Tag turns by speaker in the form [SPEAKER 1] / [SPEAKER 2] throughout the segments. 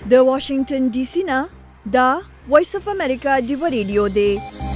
[SPEAKER 1] د واشنگټن ډي سي نه دا وایس اف امریکا ډیو ریډیو دی.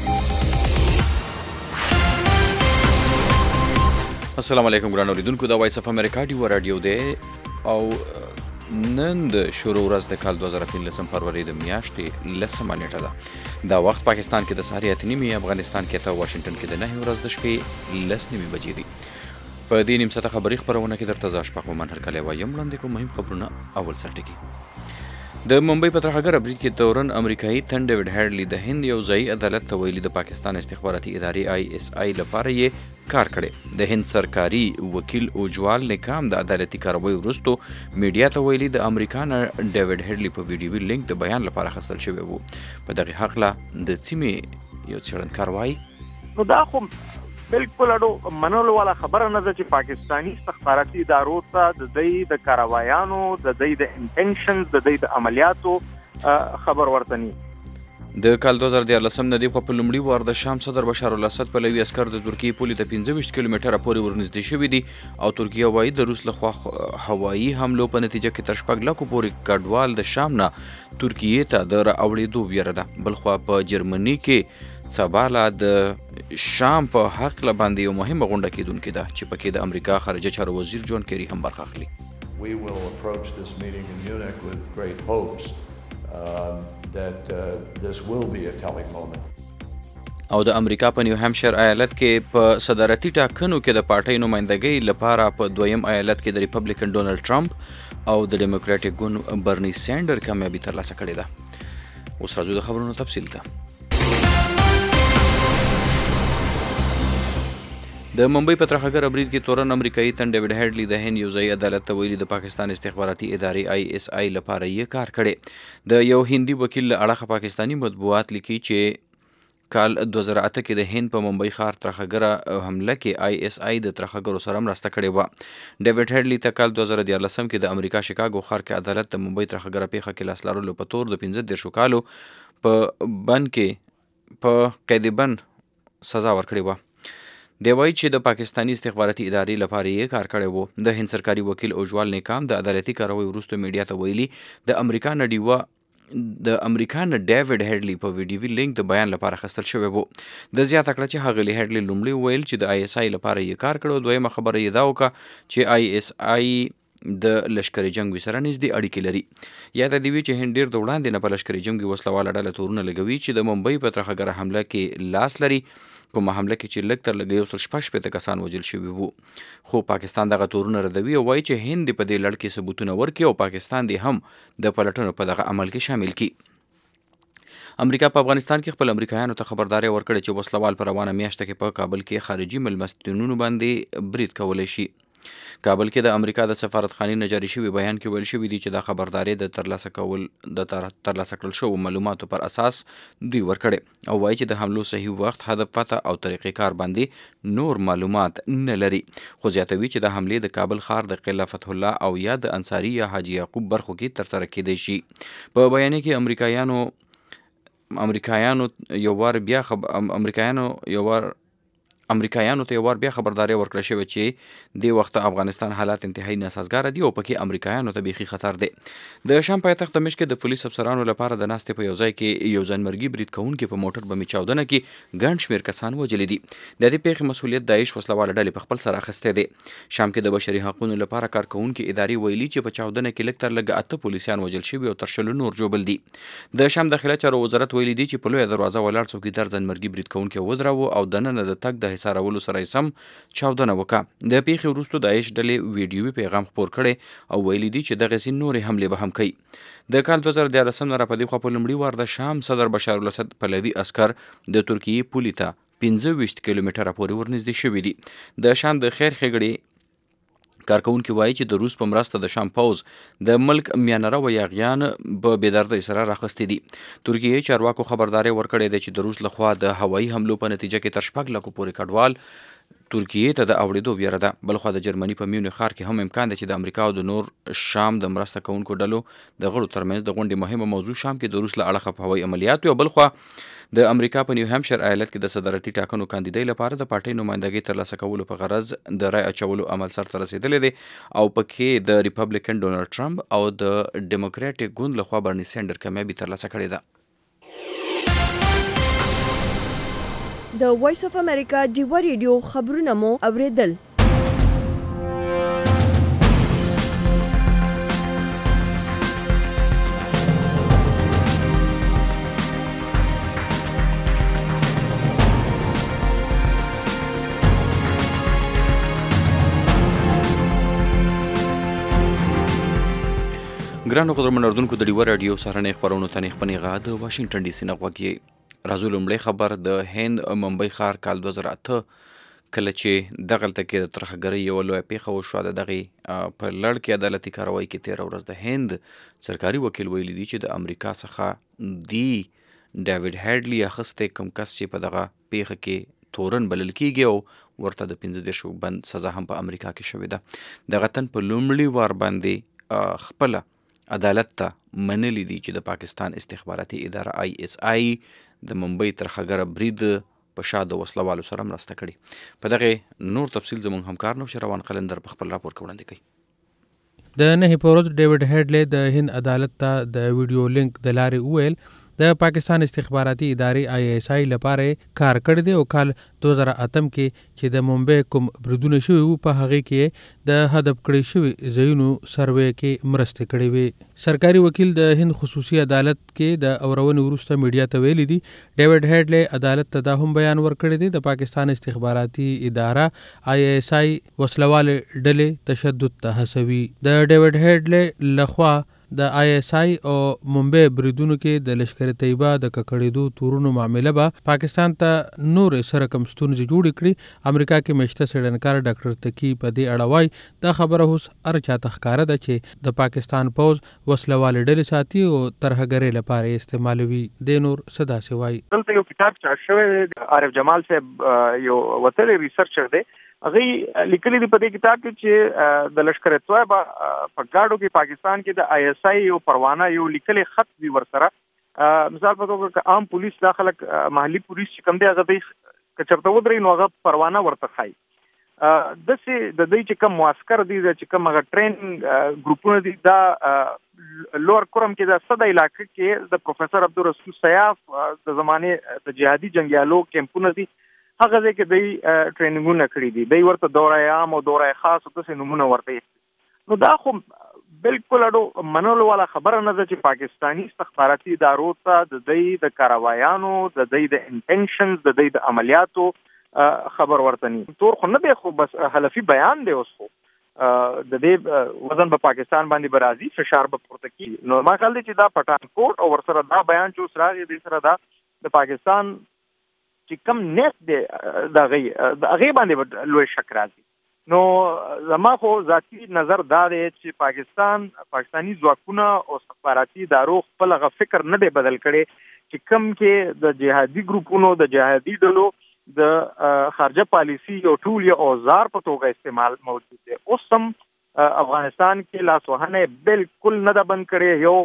[SPEAKER 2] السلام علیکم ګران اوریدونکو، دا وایس اف امریکا ډیو رادیو دی او نن د شروع ورځ د کال 2015 فروری د میاشتې 10 نیټه ده. دا وخت پاکستان کې د سهار 8:30، افغانستان کې ته واشنگټن کې د 9 ورځ د شپې 10 بجې دي. په دې نیم ساعته خبري خبرونه کې درته زه اشفاق مومن هرکلی وایم. وړاندې کوم مهم خبرونه اول سر ټکي. د ممبئی په ترهګر برید کې تورن امریکایي تن ډیوډ هیډلی د هند یو ځایي عدالت ته ویلي د پاکستان استخباراتي ادارې ISI لپاره یې کار کړی. د هند سرکاري وکیل اوجوال نکام د عدالتي کاروای وروستو میډیا ته ویلي د امریکا نه ډیوډ هیډلی په ویډیوي لینک د بیان لپاره اخیستل شوی وو. په دغه هکله د سیمې یو څېړنکار وایي
[SPEAKER 3] نو دا خو بالکل اډو منلو والا خبره نه ده چې پاکستانی استخباراتي ادارو ته د دوی د کاروایانو د دوی د انټنشنز د دوی د عملیاتو خبر ورته ني.
[SPEAKER 2] د کال 2014 نه دی خو په لومړي وار د شام صدر بشار الاسد پلوي عسكر د ترکیې پولې ته 25 کیلومتره پورې ورنږدې شوي دي او ترکیه وايي د روس لخوا هوایي حملو په نتیجه کې تر 4 لکو پورې کډوال د شام نه ترکیې ته د راوړېدو ویره ده. بلخوا په جرمني کې سباله د شام په حق باندې یو مهمه غونډه کېدونکې ده چې پکې د امریکا خارجه چارو وزیر جون کیری هم برخه اخلي.
[SPEAKER 4] We will approach this meeting in Munich with great hopes that this will be a telling moment.
[SPEAKER 2] او د امریکا په نیو همشیر ایالت کې په صدارتي ټاکنو کې د پارټۍ نمائندګۍ لپاره په دویم ایالت کې د ریپبلیکن ډونالد ټرمپ او د ډیموکراټیک ګوند برني سینډر کامیابي ترلاسه کړې ده. اوس راځو د خبرونو تفصیل ته. د ممبئی په ترهګر برید کې تورن امریکایي تن ډیوډ هیډلی د هند یو ځایي عدالت ته ویلي د پاکستان استخباراتي ادارې ISI لپاره یې کار کړی. د یو هندي وکیل له اړخه پاکستانی مطبوعات لیکي چې کال 2008 کې د هند په ممبئی ښار ترهګره حمله کې ISI د ترهګرو سره مرسته کړې وه. ډیوډ هیډلی ته کال 2014 کې د امریکا شیکاګو ښار کې عدالت د ممبئی ترهګره پیښه کې لاس لرلو په تور د 15 کالو په بند کې په قید بند سزا ورکړې وه. دی وایي چې د پاکستانی استخباراتي ادارې لپاره یې کار کړی وو. د هند سرکاري وکیل اوجوال نکام د عدالتي کاروای وروسته میډیا ته ویلي د امریکا نه ډیوډ هیډلی په ویډیوي لینک د بیان لپاره اخیستل شوی وو. د زیاته کړه چې ښاغلي هیډلی لومړی ویل چې د ISI لپاره یې کار کړی. دویمه خبره یې دا وکړه چې ISI د لشکري جنګ سره نږدې اړیکې لري. یاده دې وي چې هند ډېر د وړاندې نه په لشکري جنګ وسلواله ډله تورونه لګوي چې د ممبئی په ترهګره حمله کې لاس لري. کومه حمله کې چې لږ تر لږه 116 کسان وژل شوي وو. خو پاکستان دغه تورونه ردوي او وایي چې هند په دې لړ کې ثبوتونه ورکړي او پاکستان دې هم د پلټنو په دغه عمل کې شامل کړي. امریکا په افغانستان کې خپل امریکایانو ته خبرداري ورکړې چې وسلوال په روانه میاشته کې په کابل کې خارجي مېلمستونونو باندې برید کولی شي. کابل کې د امریکا د سفارتخانې نه جاري شوي بیان کې ویل شوي دي چې دا خبرداري د ترلاسه کړل شوو معلوماتو پر اساس دوی ورکړي او وایي چې د حملو صحیح وخت، هدف، پته او طریقې کار باندې نور معلومات نه لري. خو زیاتوي چې د حملې د کابل ښار د قلعه فتح الله او یا د انصاري یا حاجي یعقوب برخو کې ترسره کېدی شي. په بیان کې امریکایانو ته یو وار بیا خبرداري ورکړل شوې چې د وخت افغانستان حالات انتهایی ناسازګاره دي او پکې امریکایانو ته بیخي خطر دی. د شام پایتخت دمشق کې د پولیس افسرانو لپاره د ناستې په یو ځای کې یو ځانمرګي برید کوونکي په موټر بمي چاودنه کې ګڼ شمېر کسان وژلي دي. د دې پیښې مسؤلیت داعش وسلواله ډلې په خپل سر اخیستی دی. شام کې د بشري حقوقو لپاره کارکوونکي ادارې ویلي چې په چاودنه کې لږ تر لږه 8 پولیسیان وژل شوي او تر 20 نور ژوبل دي. د شام داخلي چارو وزارت ویلي دی چې په لویه دروازه ولاړ څوکیدار ځانمرګي برید کوونکی ودراوه او دننه د تګ د حصارولو سره سم چاودنه وکړه. د پیښې وروسته داعش ډلې ویډیوي پیغام خپور کړی او ویلي دي چې دغسې نورې حملې به هم کوي. د کال 2014 نه راپدې خوا په لومړي وار د شام صدر بشار الاسد پلوي عسکر د ترکیې پولې ته 25 کیلومتره پورې ورنږدې شوي دي. د شام د خیر ښېګړې کارکوونکي وایي چې د روس په مرسته د شام پوځ د ملک میانره و یاغیان په بېدردۍ سره راخستی دي. ترکیې چارواکو خبرداری ورکړی دی چې د روس لخوا د هوایي حملو په نتیجه کې تر 4 لکو پورې کډوال ترکیې ته د اوړېدو بیره ده. بلخوا د جرمني په میونخ ښار کې هم امکان دی چې د امریکا او د نور شام د مرسته کوونکو ډلو د غړو ترمنځ د غونډې مهمه موضوع شام کې د روس له اړخه په هوایي عملیاتو او بلخوا د امریکا په نیو همشر ایالت کې د صدارتي ټاکنو کاندیدۍ لپاره د پارټۍ نمایندګۍ ترلاسه کولو په غرض د رای اچولو عمل سرته رسېدلی دی او پکې د ریپبلیکن ډونالډ ټرمپ او د ډیموکراټیک ګوند لخوا برني سینډر کامیابي ترلاسه کړې ده.
[SPEAKER 1] د وایس اف امریکا ډیوا ریډیو خبرونه مو اوریدل.
[SPEAKER 2] ګرانو قدرمنو اردوونکو د ډیوا راډیو سهارنۍ خپرونو ته نیغ د واشنګټن ډي سي نه غوږ یې. راځو لومړی خبر د هند ممبئی ښار کال 2008 کله چې دغلته کې د ترهګرۍ یوه لویه پیښه وشوه. د دغې په لړ کې عدالتي کاروایي کې تېره ورځ د هند سرکاري وکیل ویلي دي چې د امریکا څخه دی ډیوډ هیډلي اخیستی کوم کس چې په دغه پیښه کې تورن بلل کېږي او ورته د 15 بند سزا هم په امریکا کې شوې ده. دغه تن په لومړي وار باندې خپله عدالت ته منلی دي چې د پاکستان استخباراتي اداره ISI د ممبئی ترهګره برید په شا د وسلوالو سره مرسته کړي. په دغه نور تفصیل زموږ همکار نوشروان قلندر په خپل راپور کې وړاندې کوي.
[SPEAKER 5] د نهي په ورځ ډیوډ هیډلي د هند عدالت ته د ویډیو لینک د لارې وویل د پاکستان استخباراتي ادارې ISI لپاره کار کړی دی او کال 2008 کې چې د ممبئی کوم بریدونه شوي وو په هغې کې د هدف کړی شوي ځایونو سروې کې مرستې کړې وې. سرکاري وکیل د هند خصوصي عدالت کې د اورونې وروسته میډیا ته ویلي دي ډیوډ هیډلي عدالت ته دا هم بیان ورکړی دی د پاکستان استخباراتي اداره ISI وسلوالې ډلې تشدد ته هڅوي. د ډیوډ هیډلي لخوا د ISI او ممبئی بریدونو کې د لشکر طیبه د ککړېدو تورونو معامله به پاکستان ته نور سره کم ستونزې جوړې کړي. امریکا کې مشته څېړنکار ډاکټر تقي په دې اړه وایي دا خبره اوس هر چاته ښکاره ده چې د پاکستان پوځ وسلوالې ډلې ساتي او ترهګرۍ لپاره یې استعمالوي. دې نور څه داسې وایي.
[SPEAKER 3] دلته یو کتاب چاپ شوی عارف جمال صاحب یو وتلی ریسرچر دی هغه لیکلي دي په دې کتاب کې چې د لشکر طیبه په ګاډو کې پاکستان کې د ISI یو پروانه یو لیکلي خط دی ورسره. مثال په توګه که عام پولیس داخله محلي پولیس چې کوم دی هغه دی کچرته ودرې نو هغه پروانه ورته خای. دسې د دې چې کوم معسكر دي چې کوم هغه ټرین ګروپونه دي دا لوړ کرم کې د صد علاقې کې د پروفیسور عبدالرسول سیاف د زمانه د جهادي جنگیالو کیمپونه دي هغه ځای کې دی ټریننګونه کړي دي. دی ورته دوره عام او دوره خاص او داسې نمونه ورته. نو دا خو بالکل اډو منلو والا خبره نه ده چې پاکستانی استخباراتي ادارو ته د دې د کاروایانو د دې د انټنشنز د دې د عملیاتو خبر ورته ني. تور خو نه دی خو بس حلفي بیان دی. اوس خو د دې وزن په پاکستان باندې برازي فشار به پورته کی. نو ما خیال دی چې دا پټان کوټ او ورسره دا بیان چې اوس راغی د سره دا د پاکستان چې کم نیت دی د هغې باندې لوی شک راځي. نو زما خو ذاتي نظر دا دی چې پاکستانی ځواکونه او استخباراتي ادارو خپل هغه فکر نه دی بدل کړی چې کم کې د جهادي ګروپونو د جهادي ډلو د خارجه پالیسي یو ټول یو اوزار په توګه استعمال موجود دی. اوس هم افغانستان کې لاسوهنه بالکل نه ده بند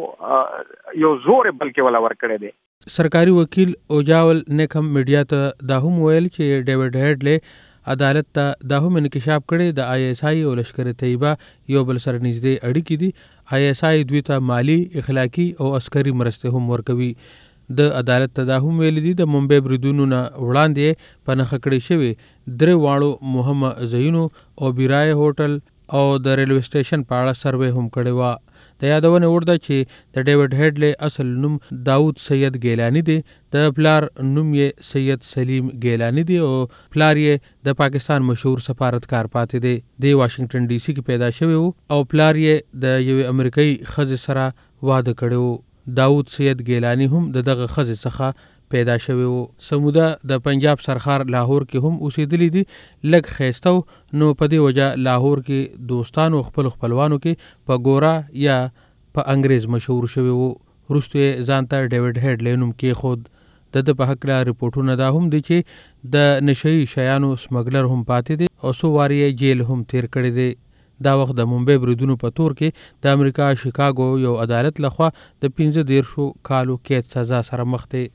[SPEAKER 3] کړی یو زور بلکې ولا ور کړی دی.
[SPEAKER 5] سرکاري وکیل اوجاول نیکم میډیا ته دا هم ویل چې ډیوډ هیډلي عدالت ته دا هم انکشاف کړی د ISI او لشکر طیبه یو بل سره نږدې اړیکې دي. ISI دوی ته مالی اخلاقی او عسکري مرستې هم ورکوي. د عدالت ته دا هم ویل دي د ممبئی بریدونو نه وړاندې په نښه کړی شوي 3 واړو مهم ځایونو او بیرای هوټل او د ریلوے سټیشن په اړه سروې هم کړې وه. د یادونه وړ ده چې د ډیوډ هیډلي اصل نوم داود سید ګیلانی دی. د پلار نوم یې سید سلیم ګیلانی دی او پلار یې د پاکستان مشهور سفارتکار پاتې دی. د واشنګټن ډي سي کې پیدا شوی وو او پلار یې د یوې امریکایي ښځې سره واده کړی وو. داود سید ګیلانی هم دغه ښځې څخه پیدا شوی وو. سموده د پنجاب سرخار لاهور کې هم اوسېدلی دي. لږ ښایسته نو په دې وجه لاهور کې دوستانو خپلوانو کې په ګورا یا په انګریز مشهور شوی وو. وروسته یې ځان ته ډیوډ هیډلي نوم کېښود. د په حق لا ریپورټونه دا هم دي چې د نشئی شیانو سمګلر هم پاتې دي او سو واری جیل هم تیر کړی دی. دا وخت د ممبئی بریدونو په تور کې د امریکا شیکاګو یو عدالت لخوا د 15 کالو قید سزا سره مخ دی.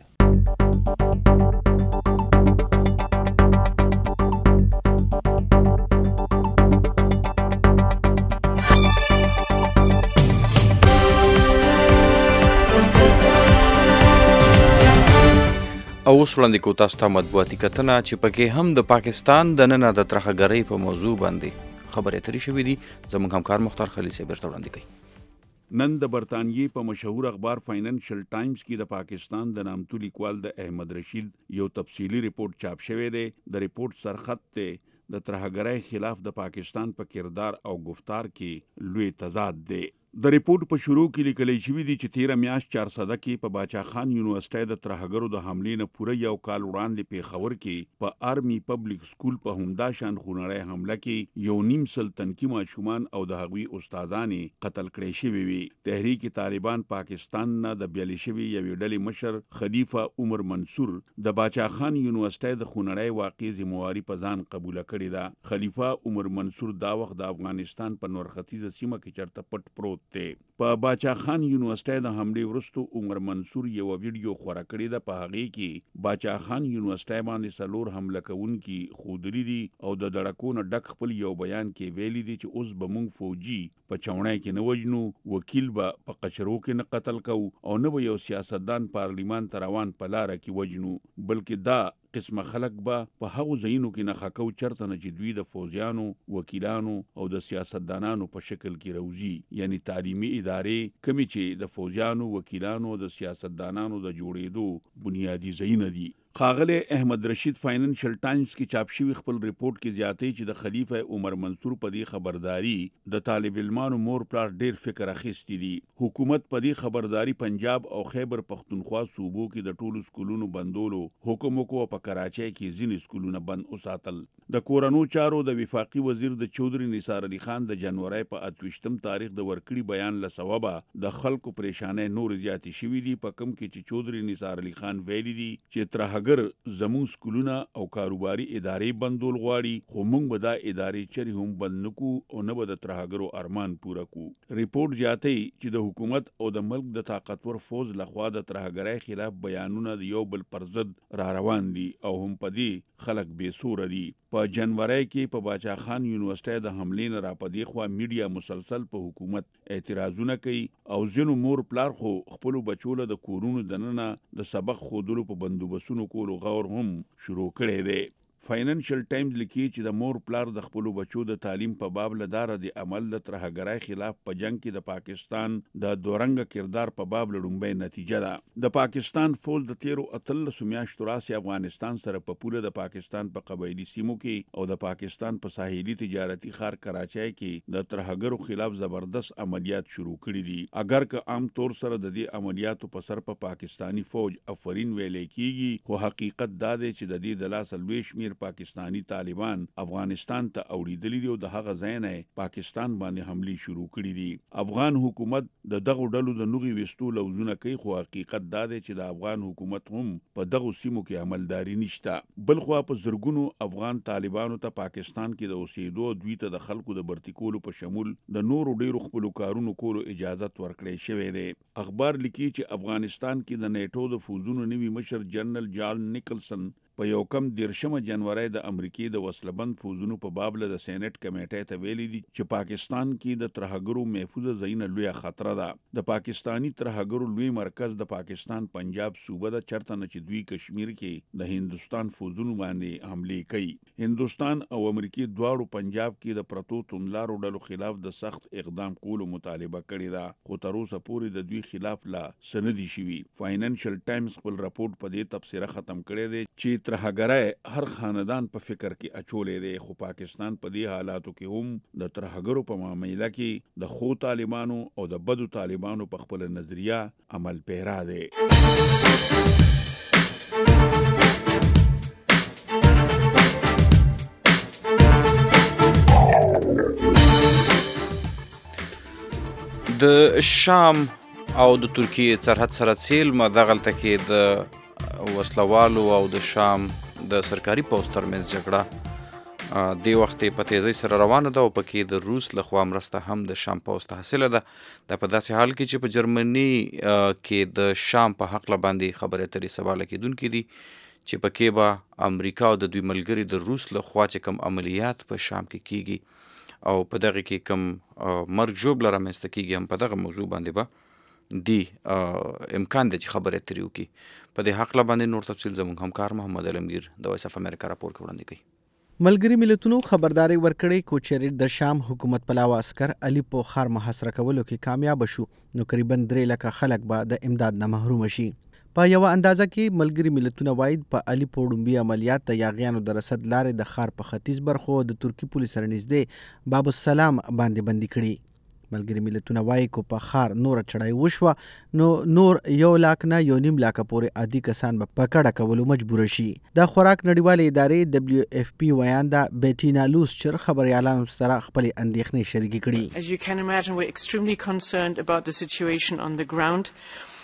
[SPEAKER 2] او اوس وړاندې کوو تاسو ته مطبوعاتي کتنه چې پکې هم د پاکستان د ننه د ترهګرۍ په موضوع باندې خبرې اترې شوې دي. زموږ همکار مختار خلیل صاحب ورته وړاندې کوي.
[SPEAKER 6] نن د برطانیې په مشهور اخبار فاینانشل ټایمز کې د پاکستان د نامتو لیکوال د احمد رشید یو تفصیلی ریپورت چاپ شوی دی. د ریپورت سرخط ته د ترهګرۍ خلاف د پاکستان په کردار او گفتار کې لوی تضاد دی. د ریپورت په شروع کې لیکل شوی دی چې 13 میاشت 400 کې په باچا خان یونیورسيټي د ترهګرو د حملې نه پوره یو کال وړاندې پیښور کې په آرمي پبلک سکول په همدا شان خونړی حمله کې یو نیم سل تنکي ماشومان او د هغوی استادانې قتل کړي شوي وي. تحریک طالبان پاکستان نه د بیل شوی یوې ډلې مشر خلیفہ عمر منصور د باچا خان یونیورسيټي د خونړی واقعې ذمہواری په ځان قبول کړې ده. خلیفہ عمر منصور دا وخت د افغانستان په نورختیزه سیمه کې چرته پټ پروت په باچا خان یونیورسيټي د حملې وروسته عمر منصور یو ویډیو خپره کړی ده. په هغه کې باچا خان یونیورسيټي باندې سلور حمله کوونکي خودري دي او د دړکونو ډک خپل یو بیان کې ویلي دي چې اوس به موږ فوجي په چاونای کې نه وجنو، وکیل به په قچرو کې نه قتل کوو او نه به یو سیاستدان پارلیمان ته روان په لاره کې وجنو، بلکې دا قسمه خلق به په هغو ځایونو کې نه خکو چرته نه چې دوی د فوجیانو، وکیلانو او د سیاستدانانو په شکل کې روزي، یعنی تعلیمي ادارې کمی چې د فوجیانو، وکیلانو او د سیاستدانانو د جوړېدو بنیادی ځایونه دي. ښاغلی احمد رشید فاینانشل ټایمز کې چاپ شوی خپل ریپورت کې زیاتې چې د خلیفہ عمر منصور په دې خبرداري د طالب علمانو مور پلار ډیر فکر اخیستی دي. حکومت په دې خبرداري پنجاب او خیبر پختونخوا صوبو کې د ټولو سکولونو بندولو حکم وکړ. په کراچۍ کې ځینې سکولونه بند وساتل. د کورنو چارو د وفاقي وزیر د چودري نثار علي خان د جنوري په 28 تاریخ د ورکړي بیان له سببه د خلکو پریشانه نور زیاتې شوې دي. په کم کې چې چودري نثار علي خان ویلي دي چې ترهګر زمون سکولونه او کاروباري ادارې بندول غواړي، خو موږ به دا ادارې چری هم بند نکو او نه به د ترهګرو ارمان پوره کو. ریپورت زیاتې چې د حکومت او د ملک د طاقتور فوج لخوا د ترهګرۍ خلاف بیانونه د یو بل پر ضد را روان دي او هم په دې خلک بې سوره دي. په جنوري کې په باچا خان یونیورسيټي د حملې نه را پدې خو میډیا مسلسل په حکومت اعتراضونه کوي او ځینو مور پلار خو خپل بچو له د کورونو دننه د سبق خودلو په بندوبستونو کولو غور هم شروع کړي دي. فاینانشل ټایمز لیکي چې د مور پلار د خپل بچو د تعلیم په باب لدار د عمل د ترهګرۍ خلاف په جنگ کې د پاکستان د دورنګ کردار په باب لړومبۍ نتیجه ده. د پاکستان فوج د 13 میاشتو راځي افغانستان سره په پوره د پاکستان په قبایلی سیمو کې او د پاکستان په ساحلي تجارتي ښار کراچۍ کې د ترهګرو خلاف زبردست عملیات شروع کړي دي. اگر که عام طور سره د دې عملیاتو په سر په پاکستانی فوج افرین ویلې کیږي، خو حقیقت دا دی چې د دې د لاس لوي شمیر پاکستانی طالبان افغانستان ته اوریدلی دي او د هغه ځای نه پاکستان باندې حمله شروع کړې دي. افغان حکومت د دغه ډلو د نوغي وستو لوزونه کوي، خو حقیقت دا دی چې د افغان حکومت هم په دغه سیمو کې عملداري نشته. بل خو په زرګونو افغان طالبانو ته پاکستان کې د اوسېدو دوی ته د خلکو د برتکولو په شمول د نورو ډیرو خپل کارونو کولو اجازه ورکړې شوې ده. اخبار لیکي چې افغانستان کې د نیټو د فوجونو نوي مشر جنرال جان نیکلسن په یو کم 13 جنوري د امریکای د وسلبند فوجونو په باب له د سېنات کمیټې ته ویلي دي چې پاکستان کې د ترهګرو محفوظ ځایونه لوی خطر ده. د پاکستانی ترهګرو لوی مرکز د پاکستان پنجاب صوبه د چرته نه چې دوی کشمیر کې د هندستان فوجونو باندې حمله کوي. هندستان او امریکای دواړو پنجاب کې د پرتو توندلارو ډلو خلاف د سخت اقدام کولو مطالبه کړې ده، خو تر اوسه پورې د دوی خلاف لا سندي شوی. فاینانشل ټایمز خپل راپورټ په دې تبصره ختم کړی دی چې ترهګرۍ هر خاندان په فکر کې اچولې دی، خو پاکستان په دې حالاتو کې هم د ترهګرو په معاملې کې د خو طالبانو او د بدو طالبانو په خپل نظریه عمل پیرا دی.
[SPEAKER 2] د شام او د ترکیې سرحد سره سیل ما دغلته کې د وسلوالو او د شام د سرکاري پوځ ترمنځ جګړه د وخت په تیزی سره روانه ده او پکې د روس لخوا مرسته هم د شام پوځ ته حاصله ده. دا په داسې حال کې چې په جرمني کې د شام په حق باندې خبرې اترې سواله کېدونکې دي چې پکې به امریکا او د دوی ملګري د روس لخوا چې کوم عملیات په شام کې کیږي او په دغه کې کوم مرګ ژوبله رامنځته کیږي هم په دغه موضوع باندې به دی امکان دی چې خبرې اترې وکړي. په دې حق باندې نور تفصیل زموږ همکار محمد علمگیر د وایس اف امریکا راپور کې وړاندې کوي.
[SPEAKER 7] ملګري ملتونو خبرداري ورکړې کو چې د شام حکومت پلاوه عسكر الیپو ښار محاصره کولو کې کامیاب شو نو تقریبا 3 لک خلک به د امداد نه محروم شي. په یو اندازه کې ملګري ملتونه وایي په الیپو ډومبي عملیات د یاغیانو د رسد لارې د ښار په ختیځ برخو د ترکی پولیس سره نږدې باب السلام باندې بندي کړي. ملګري ملتونه وایي کو په ښار نور چړای وشوه نو نور 1 لاک نه 1.5 لاک پورې عادي کسان به پکړه کولو مجبور شي. د خوراک نړیوالې ادارې WFP ویانده بیټینا لوسچر خبريالانو سره خپل اندېښنې شریکې کړي.
[SPEAKER 8] As you can imagine, we're extremely concerned about the situation on the ground.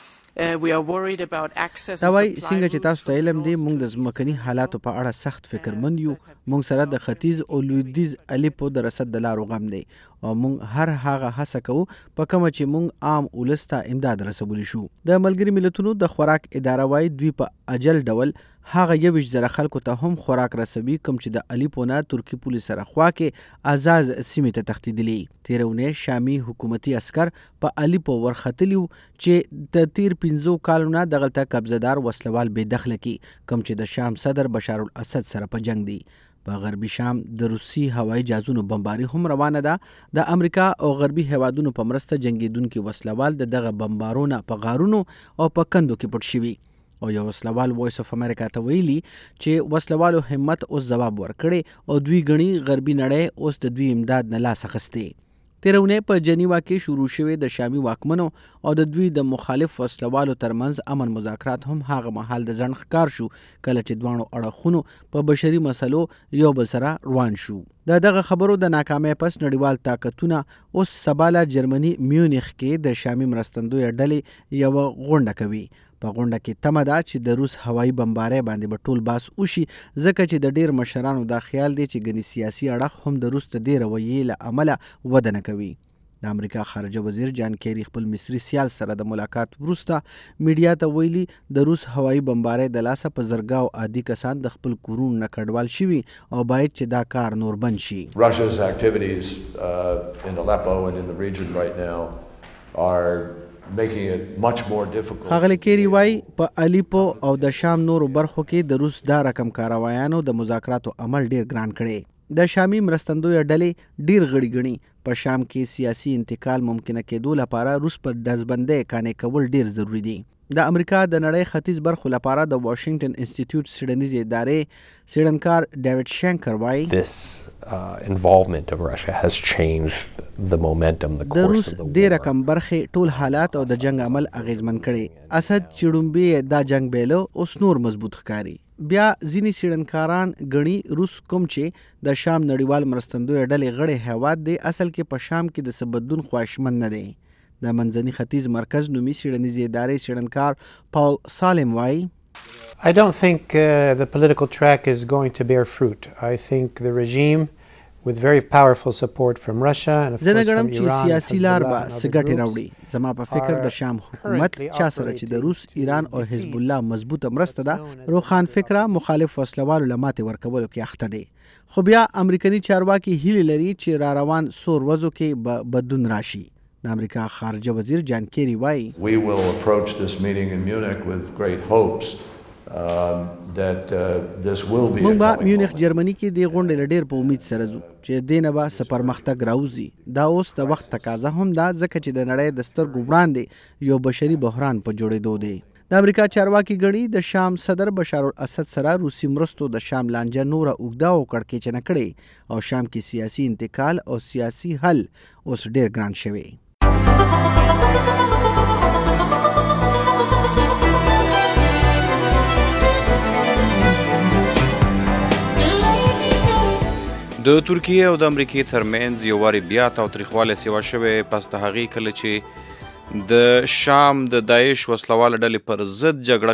[SPEAKER 8] We are worried about access.
[SPEAKER 7] دا وایي څنګه چې تاسو ته علم دی موږ د ځمکني حالاتو په اړه سخت فکرمند یو. موږ سره د ختیځ او لویدیځ الیپو د رسد د لارو غم دی او موږ هر هغه هڅه کوو په کومه چې موږ عام ولس ته امداد رسولی شو. د ملګري ملتونو د خوراک اداره وایي دوی په اجل ډول هغه 21,000 خلکو ته هم خوراک رسوي کوم چې د الیپو نه ترکی پولیس سره خوا کې آزاد سیمې ته تښتېدلي. تیرونه شامي حکومتي عسكر په الیپو ورختلیو چې د تیر 15 کالو نه دغلته قبضهدار وسلوال بې دخله کی کوم چې د شام صدر بشار الاسد سره په جنگ دی. په غربي شام د روسي هوایي جهازونو بمباري هم روانه ده. د امریکا او غربي هیوادونو په مرسته جنگیدونکو وسلوال دغه بمبارونه په غارونو او په کندو کې پټ شوي او یو وسلوال وایس اف امریکا ته ویلي چې وسلوالو همت اوس جواب ورکړي او دوی غني غربي نړۍ اوس د دوی امداد نه لاس اخستي. تیرونه په جنیوا کې شروع شوه د شامي واکمنو او د دوی د مخالف وسلوالو ترمنځ امن مذاکرات هم هغه محل د ځنډ ښکار شو کله چې دوانو اړخونو په بشري مسلو یو بل سره روان شو. دغه خبرو د ناکامۍ پس نړیوال طاقتونه اوس سباله جرمني میونخ کې د شامي مرستندوی ډلې یو غونډه کوي. په غونډه کې تمه ده چې د روس هوایي بمبارۍ باندې به ټول باس وشي ځکه چې د ډیر مشرانو دا خیال دی چې ګنې سیاسي اړخ هم د روس د دې رویې له امله وده نه کوي. د امریکا خارجه وزیر جان کیری خپل مصري سیال سره د ملاقات وروسته میډیا ته ویلي د روس هوایي بمبارۍ د لاسه په زرګاو عادي کسان د خپل کورونو نه کډوال شوي او باید چې دا کار نور بند شي.
[SPEAKER 4] Russia's activities in Aleppo and in the region right now are making it much more difficult.
[SPEAKER 7] هغه کېری وای په الیپو او د شام نورو برخو کې د روس دا رقم کاروایانو د مذاکراتو عمل ډیر ګران کړي. د شامي مرستندوی ډلې ډیر غړي غړي په شام کې سیاسي انتقال ممکنه کېدو لپاره روس پر دزبندۍ کانې کول ډیر ضروری دي. د امریکا د نړۍ ختیځ برخو لپاره د واشنگټن انسټیټیوټ سیډنیز ادارې سیډنکار ډیوډ شینکر وای
[SPEAKER 9] This involvement of Russia has changed the momentum, the
[SPEAKER 7] د
[SPEAKER 9] course
[SPEAKER 7] روس
[SPEAKER 9] of the
[SPEAKER 7] د
[SPEAKER 9] war.
[SPEAKER 7] رقم برخې ټول حالات او د جنگ عمل اغیزمن کړي. اسد چړومبي دا جنگ بیلو اوس نور مضبوط ښکاري. بیا ځینی سیډنکاران غني روس کوم چې د شام نړیوال مرستندوی ډلې غړي هیواد دی اصل کې په شام کې د سبدون خواهشمن نه دی. د منځني ختیځ مرکز نومي سیډنیز ادارې سیډنکار پاول سالم وای
[SPEAKER 10] I don't think the political track is going to bear fruit. I think the regime with very powerful support from Russia and of
[SPEAKER 7] زنه
[SPEAKER 10] course
[SPEAKER 7] ګړم
[SPEAKER 10] from
[SPEAKER 7] چې
[SPEAKER 10] Iran,
[SPEAKER 7] سیاسي لار
[SPEAKER 10] Hezbollah
[SPEAKER 7] به
[SPEAKER 10] and other
[SPEAKER 7] سګټي
[SPEAKER 10] groups
[SPEAKER 7] راوړي. زما په فکر د شام حکومت چا سره چې د روس، ایران او حزب الله مضبوطه مرسته ده روخان فکره مخالف وسلوالو لماته ورکولو کې اخته دي. خو بیا امریکایي چارواکي هیله لري چې را روان سور وزو کې بدون راشي. د امریکا خارجه وزیر جان کیری وای
[SPEAKER 4] We will approach this meeting in Munich with great hopes that this will be a
[SPEAKER 7] مونږ به
[SPEAKER 4] telling
[SPEAKER 7] میونخ
[SPEAKER 4] moment.
[SPEAKER 7] جرمني کې د غونډې لډیر په امید سره ځو چې دینه به سپرمختګ راوځي. دا اوس د وخت تقاضا هم ده ځکه چې د نړۍ د سترګو وړاندې یو بشري بحران په جوړېدو دی. د امریکا چارواکي غړي د شام صدر بشار الاسد سره روسي مرستو د شام لانجه نور اوګدا او کړکېچ نه کړي او شام کې سیاسي انتقال او سیاسي حل اوس ډیر ګران شوی.
[SPEAKER 2] د ترکیه او د امریکای ترمنځ یو واری بیا تاوتریخوالی سیوا شوی پس د هغې کله چې د شام د داعش وسلواله ډلې پر ضد جګړه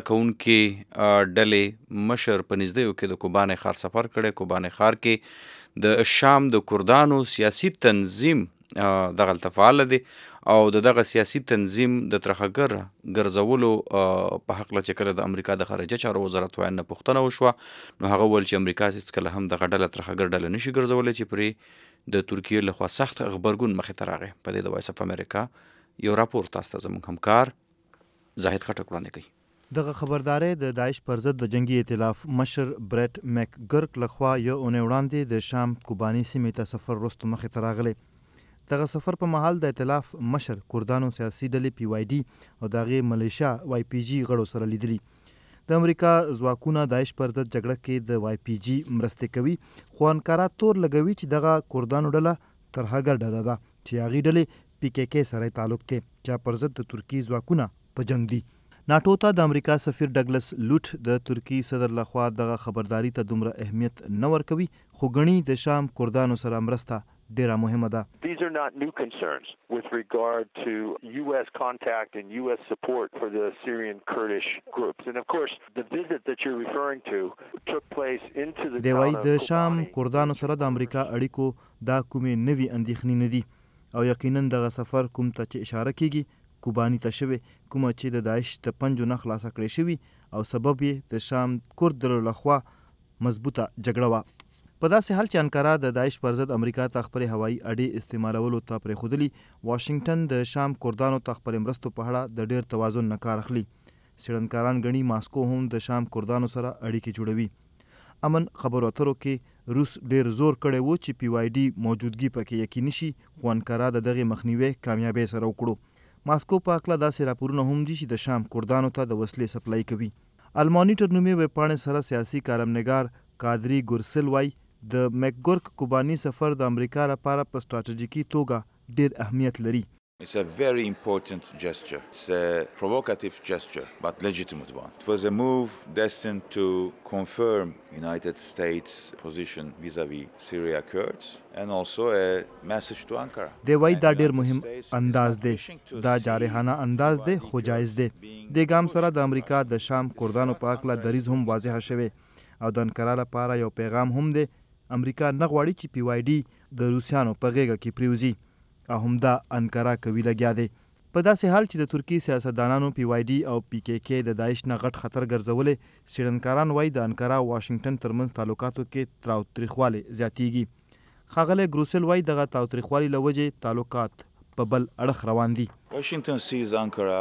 [SPEAKER 2] کوونکې ډلې مشر په نږدېیو کې د کوبانې ښار سفر کړی. کوبانې ښار کې د شام د کردانو سیاسي تنظیم دغلته فعال دی او دغه سیاسي تنظیم د ترهګر ګرځولو په هکله چې کله د امریکا د خارجه چارو وزارت وایي نه پوښتنه وشوه، نو هغه وویل چې امریکا هېڅکله هم دغه ډله ترهګر ډله نشي ګرځولی چې پرې د ترکیې لخوا سخت غبرګون مخې ته راغی. په دې د وایس اف امریکا یو راپور تاسو ته زموږ همکار زاهد خټک وړاندې کوي.
[SPEAKER 11] دغه خبرداري د داعش پر ضد د جنگي ائتلاف مشر بریټ میک ګرک لخوا یو اونۍ وړاندې د شام کوباني سیمې ته سفر وروسته مخې ته راغلی. دغه سفر په مهال د ائتلاف مشر کردانو سیاسي ډلې پی وای ډي او د هغې ملیشیا وای پی جي غړو سره لیدلي. د امریکا ځواکونه داعش پر ضد جګړه کې د وای پی جي مرستې کوي، خو انکارا تور لګوي چې دغه کردانو ډله ترهګر ډله ده چې هغې ډلې پی کې کې سره تعلق دی چې پر ضد د ترکی ځواکونه په جنگ دي. ناټو ته د امریکا سفیر ډګلس لوټ د ترکی صدر لخوا دغه خبرداري ته دومره اهمیت نه ورکوي، خو ګڼي د شام کردانو سره مرسته ډیره مهمه ده.
[SPEAKER 12] These are not new concerns with regard to U.S. contact and U.S. support for the Syrian Kurdish groups. And of course, the visit that you're referring to took place into the
[SPEAKER 11] town of د شام کردانو سره د امریکا اړیکو دا کومې نوي اندېښنې نه دي او یقینا دغه سفر کوم ته چې اشاره کیږي کوبانی ته شوی، کومه چې د داعش د پنجو نه خلاصه کړې شوي او سبب یې د شام کرد ډلو لخوا مضبوطه جګړه وه. په داسې حال چې انکارا د داعش پر ضد امریکا ته خپلې هوایي اډې استعمالولو ته پرېښودلي، واشنګټن د شام کردانو ته خپلې مرستو په اړه د ډېر توازن نه کار اخلي. څېړنکاران ګڼي ماسکو هم د شام کردانو سره اړیکې جوړوي. امن خبرو اترو کې روس ډېر زور کړی و چې پی وای ډي موجودګي پکې یقیني شي، خو انکارا د دغې مخنیوی کامیابۍ سره وکړو. ماسکو په هکله داسې راپورونه هم دي چې د شام کردانو ته د وسلې سپلای کوي. المانیټر نومې ویبپاڼې سره سیاسي کالمنګار کادري ګورسل وایي د میکګورک کوباني سفر د امریکا لپاره په ستراتیژیکي توګه ډېر اهمیت لري.
[SPEAKER 13] It's a very important gesture. It's a provocative gesture, but legitimate one. It was a move destined to confirm United States position vis-a-vis Syria Kurds and also a message to Ankara.
[SPEAKER 11] دی وای دا ډیر مهم انداز دی، دا جارحانه انداز دی خو جایز دی. د ګام سره د امریکا د شام کردانو په اړه دریځ هم واضح شوی او د انکارا لپاره یو پیغام هم دی. امریکا نه غواړي چې پی وای ډي د روسیانو په غېږه کې پریوزي او همدا انکارا کوي لګیا دی. په داسې حال چې د ترکی سیاستدانانو پی وای ډي او پی کې کې د داعش نه غټ خطر ګرځولې، څېړنکاران وایي د انکارا او واشنګټن ترمنځ تعلقاتو کې تاوتریخوالی زیاتیږي. ښاغلی ګروسل وایي دغه تاوتریخوالي له وجې تعلقات په بل اړخ روان دي.
[SPEAKER 13] Washington sees Ankara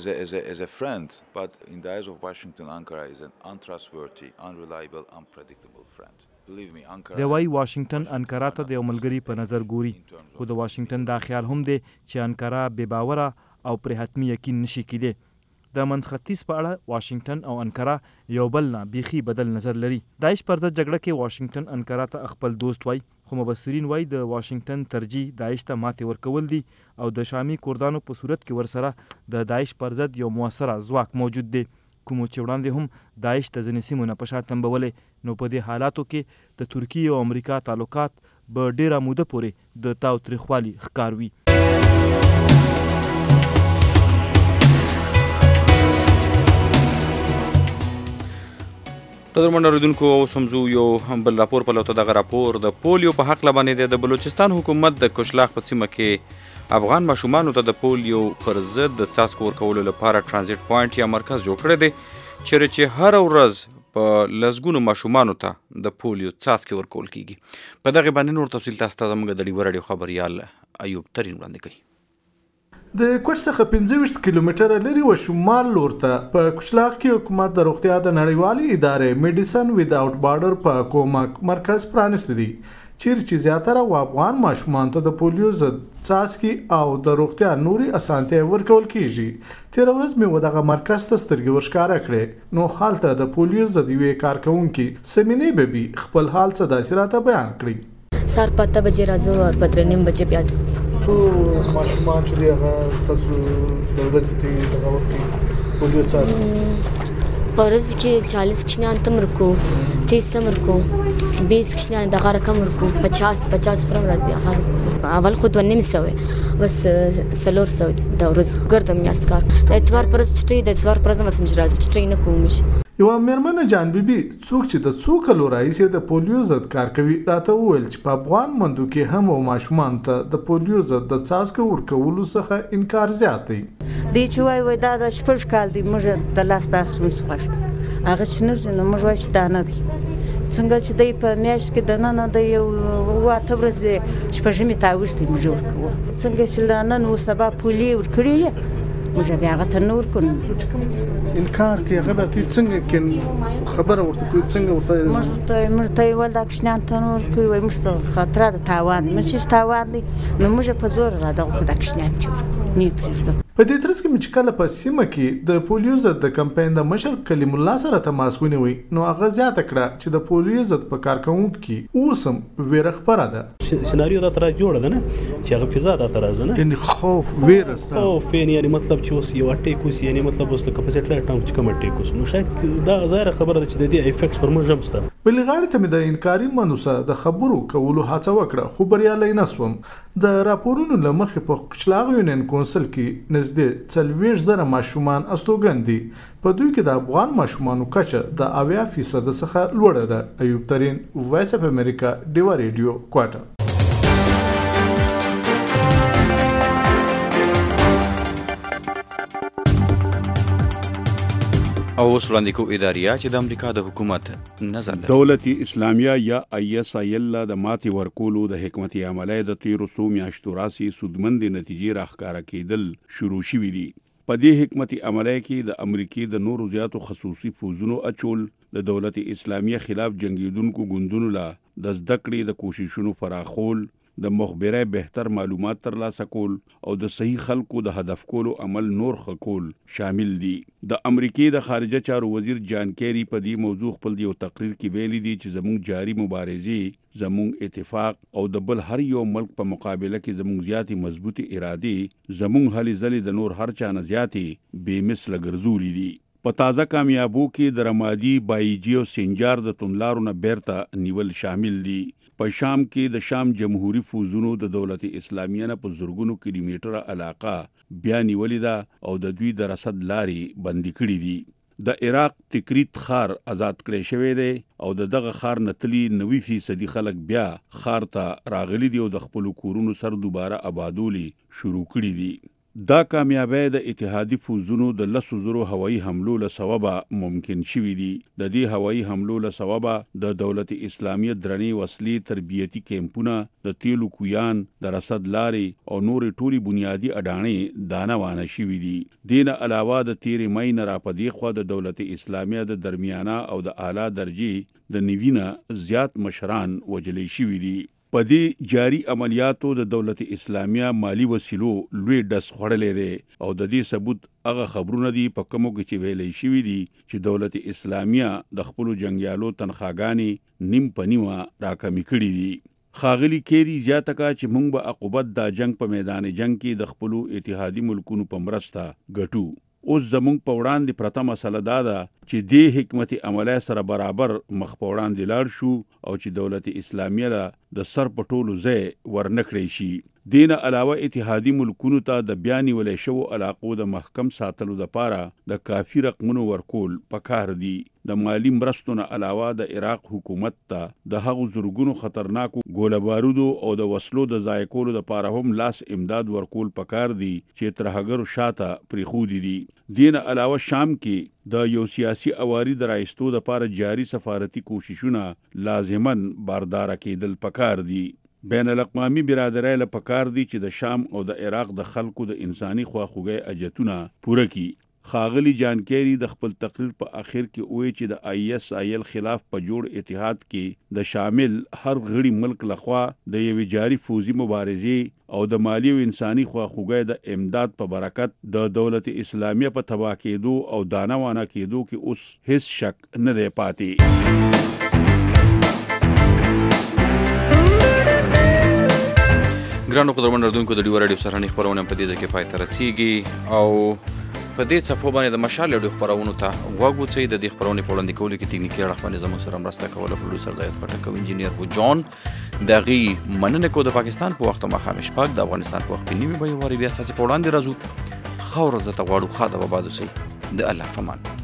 [SPEAKER 13] as a friend, but in the eyes of Washington, Ankara is an untrustworthy, unreliable, unpredictable friend.
[SPEAKER 11] دی وایي واشنګټن انکارا ته د یو ملګري په نظر ګوري، خو د واشنګټن دا خیال هم دی چې انکارا بې باوره او پرې حتمي یقین نشي کیدی. د منځ ختیځ په اړه واشنګټن او انکارا یو بل نه بیخي بدل نظر لري. داعش پر ضد جګړه کې واشنګټن انکارا ته خپل دوست وایي، خو مبصرین وایي د واشنګټن ترجیح داعش ته ماتې ورکول دي او د شامي کردانو په صورت کې ورسره د داعش پر ضد یو موثره ځواک موجود دی، کومو چې وړاندې هم داعش ته ځینې سیمو نه په شا تنبولې. نو په دې حالاتو کې د ترکیې او امریکا تعلقات به ډېره موده پورې د تاوتریخوالي ښکار وي.
[SPEAKER 2] قدرمن اوریدونکو اوس هم زو یو بل راپور په لوته. دغه راپور د پولیو په حق باندې د بلوچستان حکومت د کشلاخ په سیمه کې افغان ماشومانو ته د پولیو پر ضد د څاڅکو ورکولو لپاره ترانزیت پوینټ یا مرکز جوړ کړی دی، چیرې چې هر ورځ په لسګونو ماشومانو ته د پولیو څاڅکي ورکول کیږي. په دغه باندې نور تفصیل تاسو ته زموږ د ډیوه راډیو خبریال ایوب ترین وړاندې کوي.
[SPEAKER 14] د کوټ څخه 15 کیلومتره لري و شمال لور ته په کشلاخ کې حکومت د روغتیا د نړیوالې ادارې میډیسن ویداوټ بارډر په کومک مرکز پرانیستی دی، چیرې چې زیاتره و افغان ماشومان ته د پولیو ضد څاڅکي او د روغتیا نوري اسانتیاوې ورکول کیږي. تېره ورځ مې دغه مرکز ته سترګې ورښکاره کړې، نو هلته د پولیو ضد یوې کارکوونکي سمینې بیبي خپل حال څه داسې راته بیان کړي.
[SPEAKER 15] سهار 5 بجې راځو او په 3:30 بجې بیا ځو.
[SPEAKER 14] څو ماشومان چې دی هغه تاسو د ورځې کې دغه وخت پولیو څاڅکي
[SPEAKER 15] په ورځ کې 40 کشنان تم ورکو تیز تم ورکو 20 کشنیان دغه رقم ورکو 50 پرم راځي هغه ورکو اول خو 2.5 بس 300 د ورځ ګرځم میاست کار د اتوار پرز چټي د اتوار پرز مسم جراز چټي نه کومش
[SPEAKER 14] یو میرمنه جان بیبي څوک چې د څو کلو راهیسې د پولیو ضد کار کوي راته وویل چې په افغان مندو کې هم او ماشومان ته د پولیو ضد د څاڅکو ورکولو څخه انکار زیات دی
[SPEAKER 16] دی چې وای دا د شپږ کال دی موږ د لاس تاسو خوښت هغه چې نه موږ وای چې دا نه دی څنګه چې دی په میاشت کې د نن د یو واته ورځې شپږمې تاوشتي موږ ورکوو څنګه چې نن و سبا پولیو ورکړي موږ بیا هغه ته نور کوو
[SPEAKER 14] انکار کوي هغه به څنګه کې خبره ورته کوي څنګه
[SPEAKER 16] موږ ته ول دا کښنان ته نور کوي وای موږ خاطر د تاوان موږ تاوان دی نو موږ په زور را دغه د کښنان چې نه پریږدو
[SPEAKER 14] په دې ترڅ کې چې کله په سیمه کې د پولیو ضد د کمپاین د مشر کلیم الله سره تماس ونیوي نو هغه زیاته کړه چې د پولیو ضد په کارکوونکو کې اوسم ویره خپره ده
[SPEAKER 17] سيناريو دا تر جوړه ده نه چې هغه فضا دا تر ازنه
[SPEAKER 14] ان خوف ویره
[SPEAKER 17] خوف یعنی مطلب چې اوس یو اٹیک وسی یعنی مطلب اوس لکه په سټلایټ ټاون چې کوم اٹیک وس نو شاید دا ظاهر خبره ده چې د دې افیکټس پر موږ هم ستاسو
[SPEAKER 14] بل غاړه ته د انکاري منوسه د خبرو کولو هڅه وکړه خو بریالي نسوم د راپورونو لمخې په کچلاغ یونین کونسل کې نږدې 40,000 ماشومان استوګن دي په دوی کې د افغان ماشومانو کچه د 80% څخه لوړه ده ایوب ترين وایس اف امریکا ډیوا ریډیو کوټا
[SPEAKER 2] او اوس وړاندې کوو اداریه چې د امریکا د حکومت نظر لري
[SPEAKER 6] دولت اسلامیه یا ISIL د ماتې ورکولو د حکمت عملی د تیرو څو میاشتو راهیسې سودمندې نتیجې راښکاره کېدل شروع شوي دي په دې حکمت عملی کې د امریکې د نورو زیاتو خصوصي فوزونو اچول د دولت اسلامیه خلاف جنگیدونکو ګوندونو لا د زده کړې د کوششونو فراخول د مخبره بهتر معلومات ترلاسه کول او د صحیح خلکو د هدف کولو عمل نور خکول شامل دي د امریکای د خارجه چارو وزیر جان کیری په دې موضوع خپل یو تقریر کې ویلي دي چې زموږ جاری مبارزې زموږ اتفاق او د بل هر یو ملک په مقابله کې زموږ زیاتې مضبوطی ارادي زموږ هلي ځلې د نور هر چا نه زیاتې بې مثله ګرځولي دي په تازه کامیابو کې د رمادي بایجی او سنجار د تونلارو نه بیرته نیول شامل دي په شام کې د شام جمهوریت فوزونو د دولت اسلامیه نه په زورګونو کیلومتره علاقه بیا نیولې ده او د دوی د رصد لارې بندي کړې دي د عراق تکریت خار آزاد کړی شوی دی او دغه خار نتلی 90% خلک بیا خار ته راغلي دي او د خپل کورونو سر دوباره آبادولي شروع کړي دي دا کامیابی د اتحادی فوزونو د 10,000 هوایي حملو له سببه ممکن شوي دي د دې هوایي حملو له سببه د دولت اسلامیه درنې وسلې تربیتی کیمپونه د تیلو کویان د رصد لارې او نور ټولي بنیادی اډانې دانه وانه شوي دي دینه علاوه د تیرې مې نه را پدې خو د دولت اسلامیه د درمیانه او د اعلی درجه د نیوینه زیات مشران وجلې شوي دي په دې جاری عملیاتو د دولت اسلامیه مالی وسیلو لوی ډس خړلې دي او د دې ثبوت هغه خبرونه دي په کومو کې چې ویلې شوی دي چې دولت اسلامیه د خپل جنگیالو تنخواګانی نیم پنیمه راکمې کړې دي خاغلی کیری زیاته کا چې موږ به عقوبت د جنگ په میدان جنگ کې د خپل اتحادی ملکونو په مرسته ګټو اوس زمونږ په وړاندې پرته مسله دا ده چې د حکمت عملی سره برابر مخ په وړاندې لاړ شو او چې دولت اسلامیه له د سر په ټولو ځای ورنکړی شي دینه علاوه اتحادی ملکونو ته د بیان ولې شو علاقو د محکم ساتلو لپاره د کافی رقمونو ورکول پکار دي د مالی مرستونو علاوه د عراق حکومت ته د هغو زورګونو خطرناکو ګوله بارودو او د وسلو د ضایع کولو لپاره هم لاس امداد ورکول پکار دي چې ترهګرو شاته پریخودي دي دینه علاوه شام کې د یو سیاسي اواری د راایستو لپاره جاری سفارتي کوششونه لازمن باردار کېدل پکار دي بین الاقوامی برادرۍ له پکار دي چې د شام او د عراق د خلکو د انساني خواخوږۍ اجتونه پوره کړي خاغلی جان کیری د خپل تقریر په اخر کې وایي چې د ISIL خلاف په جوړ اتحاد کې د شامل هر غړي ملک لخوا د یوې جاری فوزي مبارزې او د مالی او انساني خواخوږۍ د امداد په برکت د دولت اسلامیه په تباہ کېدو او دانه وانه کېدو کې اوس هیڅ شک نه دی پاتې ګرانو قدرمن اردوونکو د ډیو رادیو سره خبرونه په دې ځکه پای ته رسیږي او
[SPEAKER 2] په دې څپو باندې د مشال اډیو خپرونو ته غوږ وڅئ. د دې خپرونې په وړاندې کولو کې تکنیکي اړخ باندې زموږ سره مرسته کوله پروډوسر زاید خټک او انجینیر هو جان. د هغې مننه کوو. د پاکستان په وخت ماښام شپږ، د افغانستان په وخت په نیمې به یو وارې بیا ستاسې په وړاندې راځو. ښه ورځ درته غواړو. ښه ده، اباد اوسئ. د الله په امان.